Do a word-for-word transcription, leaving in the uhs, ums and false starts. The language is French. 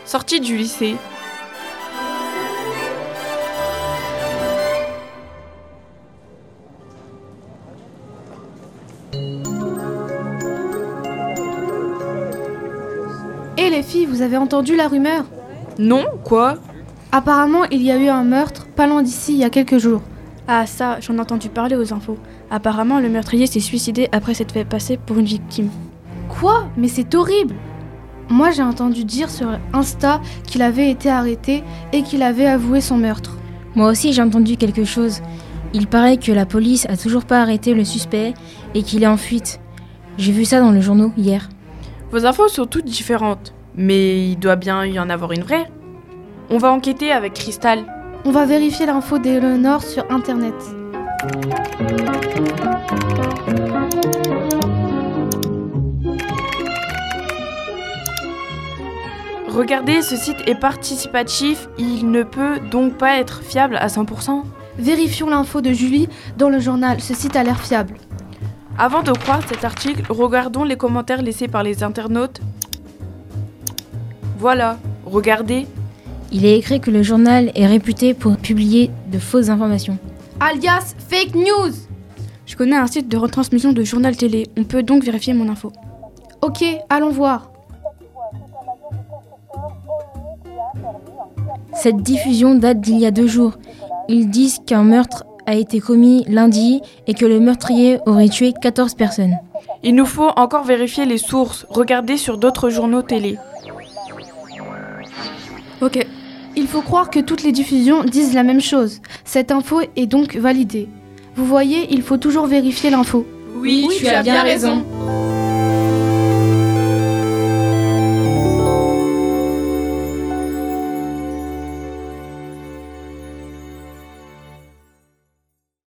sortie du lycée. Et les filles, vous avez entendu la rumeur ? Non, quoi ? Apparemment, il y a eu un meurtre pas loin d'ici il y a quelques jours. Ah ça, j'en ai entendu parler aux infos. Apparemment, le meurtrier s'est suicidé après s'être fait passer pour une victime. Quoi ? Mais c'est horrible ! Moi, j'ai entendu dire sur Insta qu'il avait été arrêté et qu'il avait avoué son meurtre. Moi aussi, j'ai entendu quelque chose. Il paraît que la police a toujours pas arrêté le suspect et qu'il est en fuite. J'ai vu ça dans le journal hier. Vos infos sont toutes différentes, mais il doit bien y en avoir une vraie. On va enquêter avec Cristal. On va vérifier l'info d'Eleonore sur internet. Regardez, ce site est participatif, il ne peut donc pas être fiable à cent pour cent. Vérifions l'info de Julie dans le journal, ce site a l'air fiable. Avant de croire cet article, regardons les commentaires laissés par les internautes. Voilà, regardez. Il est écrit que le journal est réputé pour publier de fausses informations. Alias fake news. Je connais un site de retransmission de journal télé, on peut donc vérifier mon info. Ok, allons voir. Cette diffusion date d'il y a deux jours. Ils disent qu'un meurtre a été commis lundi et que le meurtrier aurait tué quatorze personnes. Il nous faut encore vérifier les sources, regarder sur d'autres journaux télé. Ok. Il faut croire que toutes les diffusions disent la même chose. Cette info est donc validée. Vous voyez, il faut toujours vérifier l'info. Oui, oui tu as bien raison.